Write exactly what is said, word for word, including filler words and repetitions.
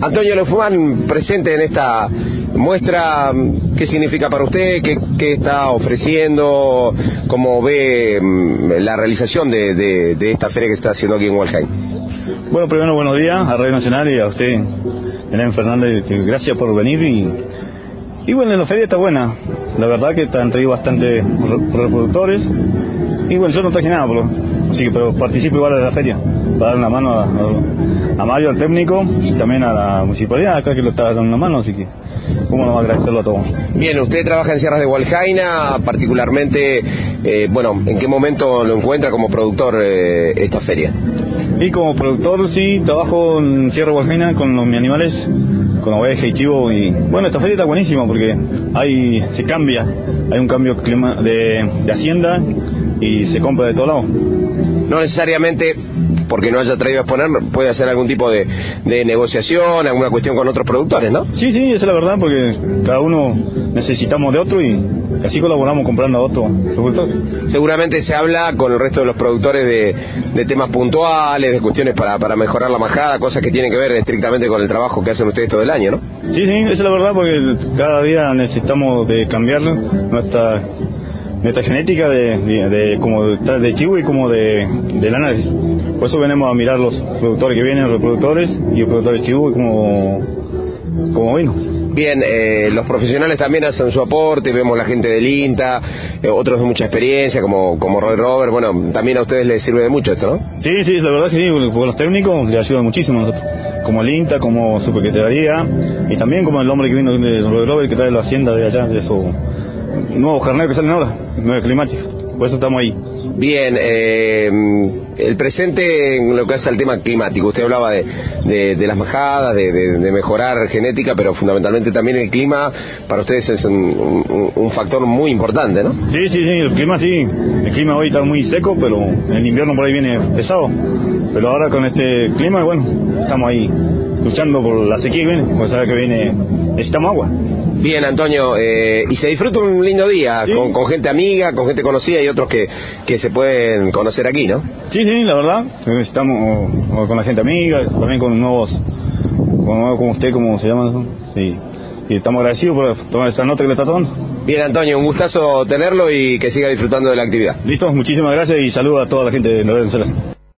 Antonio Lefumán, presente en esta muestra, ¿qué significa para usted? ¿Qué, qué está ofreciendo? ¿Cómo ve la realización de, de, de esta feria que está haciendo aquí en Hualjain? Bueno, primero buenos días a Radio Nacional y a usted, Helen Fernández, gracias por venir y, y bueno, la feria está buena, la verdad que han traído bastantes reproductores y bueno, yo no traje nada, pero, así que pero participo igual de la feria, para dar una mano a, a, a Mario, al técnico, y también a la municipalidad acá que lo está dando una mano, así que cómo no va a agradecerlo a todos. Bien, usted trabaja en Sierras de Hualjaina, particularmente, eh, bueno, ¿en qué momento lo encuentra como productor eh, esta feria? Y como productor sí, trabajo en Sierra de Hualjaina con los, mis animales, con oveja y chivo, y bueno, esta feria está buenísima porque hay, se cambia, hay un cambio clima de, de hacienda y se compra de todos lados. No necesariamente porque no haya traído a exponer, puede hacer algún tipo de, de negociación, alguna cuestión con otros productores, ¿no? Sí, sí, esa es la verdad, porque cada uno necesitamos de otro y así colaboramos comprando a otro productor. Seguramente se habla con el resto de los productores de, de temas puntuales, de cuestiones para, para mejorar la majada, cosas que tienen que ver estrictamente con el trabajo que hacen ustedes todo el año, ¿no? Sí, sí, esa es la verdad, porque cada día necesitamos de cambiar nuestra... nuestra genética de, de, de como de, de chivo y como de, de lana. Por eso venimos a mirar los productores que vienen, los reproductores y los productores chivo y como, como vino. Bien, eh, los profesionales también hacen su aporte, vemos la gente del INTA, eh, otros de mucha experiencia como, como Roy Robert, bueno, también a ustedes les sirve de mucho esto, ¿no? Sí, sí, la verdad que sí, porque los técnicos les ayudan muchísimo a nosotros, como el INTA, como su secretaría y también como el hombre que vino de Roy Robert que trae la hacienda de allá, de esos nuevos carneros que salen ahora, nuevos climáticos, por eso estamos ahí. Bien, eh, el presente en lo que hace al tema climático, usted hablaba de, de, de las majadas, de, de, de mejorar genética, pero fundamentalmente también el clima para ustedes es un, un, un factor muy importante, ¿no? Sí, sí, sí, el clima sí, el clima hoy está muy seco, pero el invierno por ahí viene pesado, pero ahora con este clima, bueno, estamos ahí luchando por la sequía que viene, porque sabe que viene, necesitamos agua. Bien, Antonio, eh, y se disfruta un lindo día, ¿sí? con, con gente amiga, con gente conocida y otros que, que se pueden conocer aquí, ¿no? Sí, sí, la verdad, estamos con la gente amiga, también con nuevos, con nuevos como usted, como se llama, sí, y estamos agradecidos por tomar esta nota que le está tomando. Bien, Antonio, un gustazo tenerlo y que siga disfrutando de la actividad. Listo, muchísimas gracias y saludos a toda la gente de Venezuela.